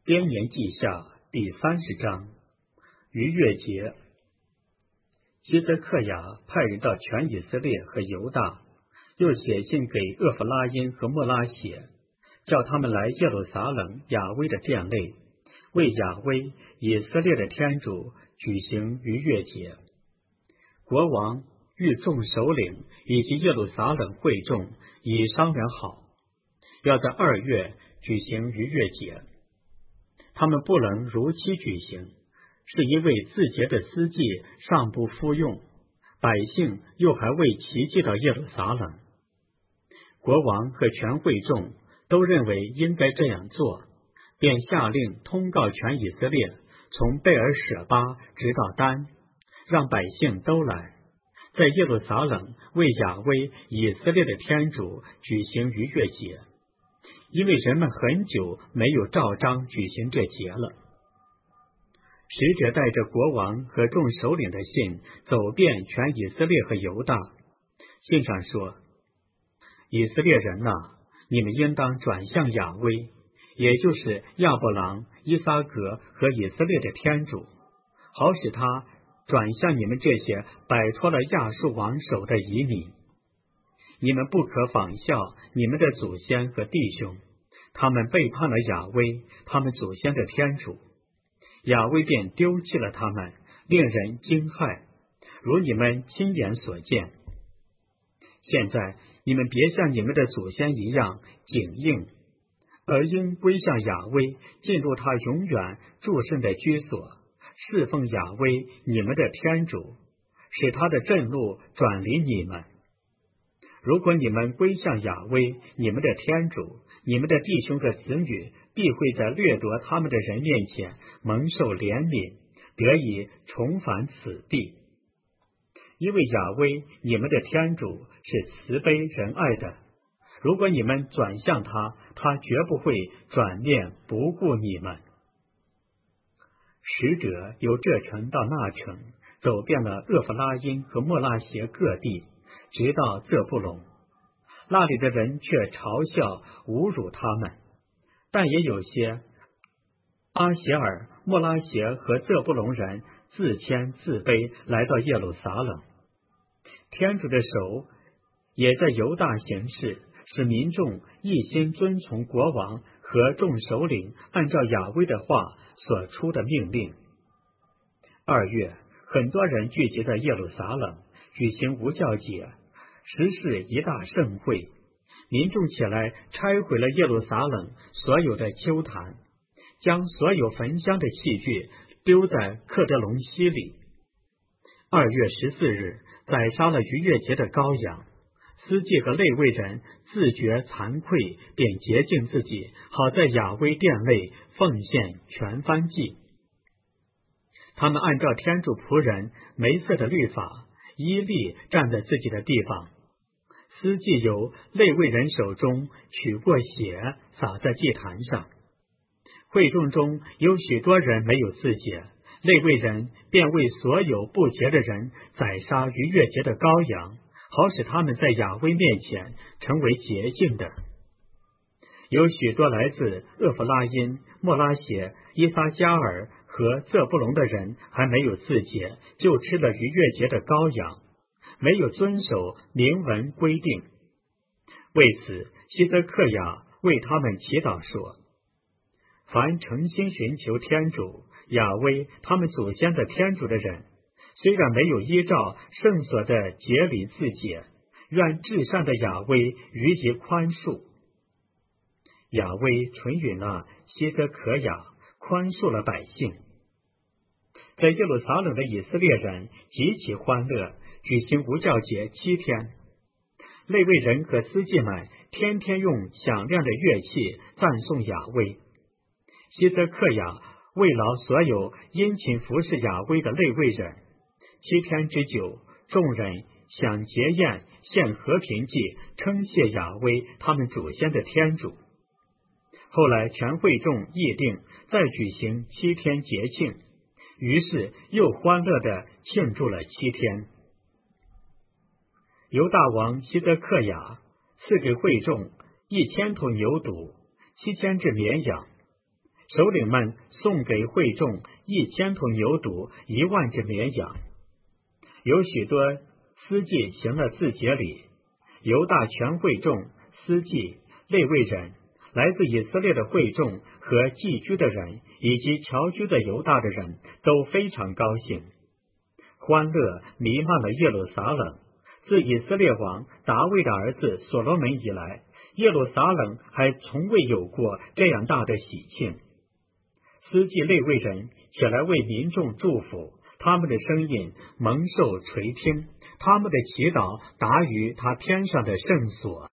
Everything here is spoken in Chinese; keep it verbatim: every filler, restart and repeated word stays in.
编年记下第三十章，逾越节。希泽克雅派人到全以色列和犹大，又写信给厄弗拉因和莫拉协，叫他们来耶路撒冷雅威的殿内，为雅威以色列的天主举行逾越节。国王与众首领以及耶路撒冷会众已商量好，要在二月举行逾越节。他们不能如期举行，是因为自节的司祭尚不敷用，百姓又还未齐聚到耶路撒冷。国王和全会众都认为应该这样做，便下令通告全以色列，从贝尔舍巴直到丹，让百姓都来，在耶路撒冷为雅威以色列的天主举行逾越节，因为人们很久没有照章举行这节了。使者带着国王和众首领的信走遍全以色列和犹大，信上说：以色列人哪、啊，你们应当转向雅威，也就是亚伯郎、伊撒格和以色列的天主，好使他转向你们这些摆脱了亚述王手的夷民。你们不可仿效你们的祖先和弟兄，他们背叛了雅威，他们祖先的天主，雅威便丢弃了他们，令人惊骇，如你们亲眼所见。现在你们别像你们的祖先一样谨应，而应归向雅威，进入他永远祝圣的居所，侍奉雅威你们的天主，使他的震怒转离你们。如果你们归向雅威你们的天主，你们的弟兄和子女必会在掠夺他们的人面前蒙受怜悯，得以重返此地。因为雅威你们的天主是慈悲仁爱的，如果你们转向他，他绝不会转面不顾你们。使者由这城到那城，走遍了厄弗拉因和莫拉协各地，直到泽布隆，那里的人却嘲笑侮辱他们，但也有些阿协尔、莫拉协和泽布隆人自谦自卑，来到耶路撒冷。天主的手也在犹大行事，使民众一心遵从国王和众首领按照雅威的话所出的命令。二月，很多人聚集在耶路撒冷，举行无教节，实是一大盛会。民众起来拆毁了耶路撒冷所有的丘坛，将所有焚香的器具丢在克德隆溪里。二月十四日，宰杀了逾越节的羔羊。司祭和利未人自觉惭愧，便洁净自己，好在雅威殿内奉献全燔祭。他们按照天主仆人梅瑟的律法，依例站在自己的地方。司祭由利未人手中取过血，洒在祭坛上。会众中有许多人没有自洁，利未人便为所有不洁的人宰杀逾越节的羔羊，好使他们在雅威面前成为洁净的。有许多来自厄弗拉因、莫拉协、伊撒加尔和泽布隆的人还没有自洁，就吃了逾越节的羔羊，没有遵守明文规定。为此，希泽克雅为他们祈祷说：凡诚心寻求天主雅威他们祖先的天主的人，虽然没有依照圣所的节礼自洁，愿至善的雅威予以宽恕。雅威垂允了希泽可雅，宽恕了百姓。在耶路撒冷的以色列人极其欢乐，举行无教节七天。利未人和司祭们天天用响亮的乐器赞颂雅威。希泽克雅慰劳所有殷勤服侍雅威的利未人。七天之久，众人享节宴，献和平祭，称谢雅威他们祖先的天主。后来全会众议定再举行七天节庆，于是又欢乐地庆祝了七天。犹大王希泽克雅赐给会众一千头牛犊，七千只绵羊， 首领们送给会众一千头牛犊，一万只绵羊。有许多司祭行了自节礼，犹大全会众、司祭、利未人、来自以色列的会众和寄居的人，以及侨居的犹大的人都非常高兴，欢乐弥漫了耶路撒冷。自以色列王大卫的儿子所罗门以来，耶路撒冷还从未有过这样大的喜庆。司祭利未人起来为民众祝福，他们的声音蒙受垂听，他们的祈祷达于他天上的圣所。